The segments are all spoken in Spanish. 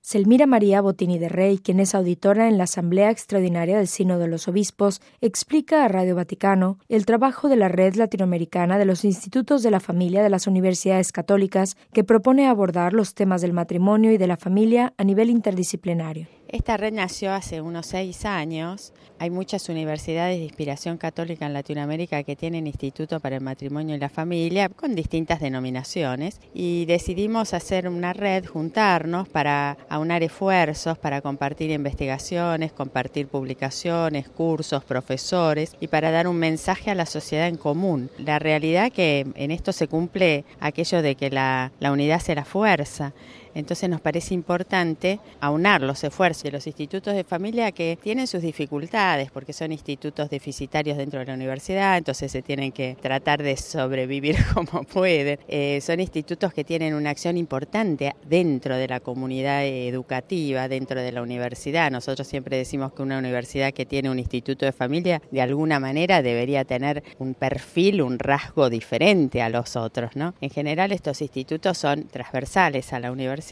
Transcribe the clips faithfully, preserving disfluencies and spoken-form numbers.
Selmira María Botini de Rey, quien es auditora en la Asamblea Extraordinaria del Sínodo de los Obispos, explica a Radio Vaticano el trabajo de la Red Latinoamericana de los Institutos de la Familia de las Universidades Católicas, que propone abordar los temas del matrimonio y de la familia a nivel interdisciplinario. Esta red nació hace unos seis años. Hay muchas universidades de inspiración católica en Latinoamérica que tienen Instituto para el Matrimonio y la Familia con distintas denominaciones y decidimos hacer una red, juntarnos para aunar esfuerzos, para compartir investigaciones, compartir publicaciones, cursos, profesores y para dar un mensaje a la sociedad en común. La realidad que en esto se cumple aquello de que la, la unidad hace la fuerza. Entonces nos parece importante aunar los esfuerzos de los institutos de familia que tienen sus dificultades porque son institutos deficitarios dentro de la universidad, entonces se tienen que tratar de sobrevivir como pueden. Eh, son institutos que tienen una acción importante dentro de la comunidad educativa, dentro de la universidad. Nosotros siempre decimos que una universidad que tiene un instituto de familia de alguna manera debería tener un perfil, un rasgo diferente a los otros, ¿no? En general estos institutos son transversales a la universidad,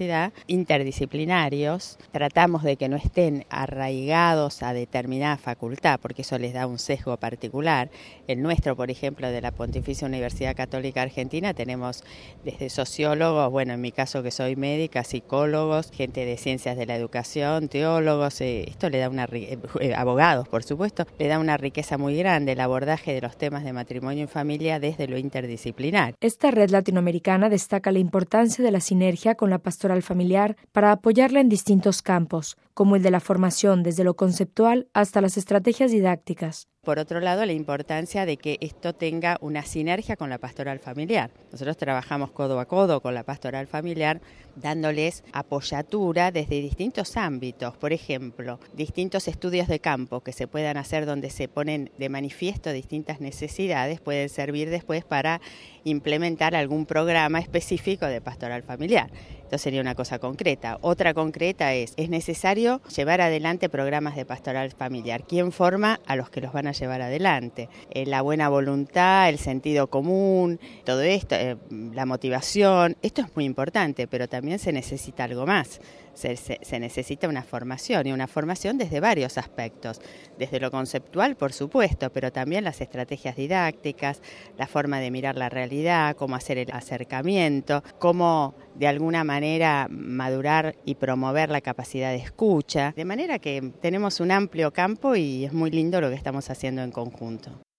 interdisciplinarios, tratamos de que no estén arraigados a determinada facultad, porque eso les da un sesgo particular. El nuestro, por ejemplo, de la Pontificia Universidad Católica Argentina, tenemos desde sociólogos, bueno, en mi caso que soy médica, psicólogos, gente de ciencias de la educación, teólogos, eh, esto le da una, eh, abogados, por supuesto, le da una riqueza muy grande el abordaje de los temas de matrimonio y familia desde lo interdisciplinar. Esta red latinoamericana destaca la importancia de la sinergia con la pastoral familiar para apoyarla en distintos campos, como el de la formación desde lo conceptual hasta las estrategias didácticas. Por otro lado, la importancia de que esto tenga una sinergia con la pastoral familiar. Nosotros trabajamos codo a codo con la pastoral familiar, dándoles apoyatura desde distintos ámbitos. Por ejemplo, distintos estudios de campo que se puedan hacer donde se ponen de manifiesto distintas necesidades pueden servir después para implementar algún programa específico de pastoral familiar. Esto sería una cosa concreta. Otra concreta es, es necesario llevar adelante programas de pastoral familiar. ¿Quién forma a los que los van a llevar adelante? Eh, la buena voluntad, el sentido común, todo esto, eh, la motivación, esto es muy importante, pero también se necesita algo más. Se, se, se necesita una formación, y una formación desde varios aspectos, desde lo conceptual, por supuesto, pero también las estrategias didácticas, la forma de mirar la realidad, cómo hacer el acercamiento, cómo de alguna manera madurar y promover la capacidad de escucha, de manera que tenemos un amplio campo y es muy lindo lo que estamos haciendo en conjunto.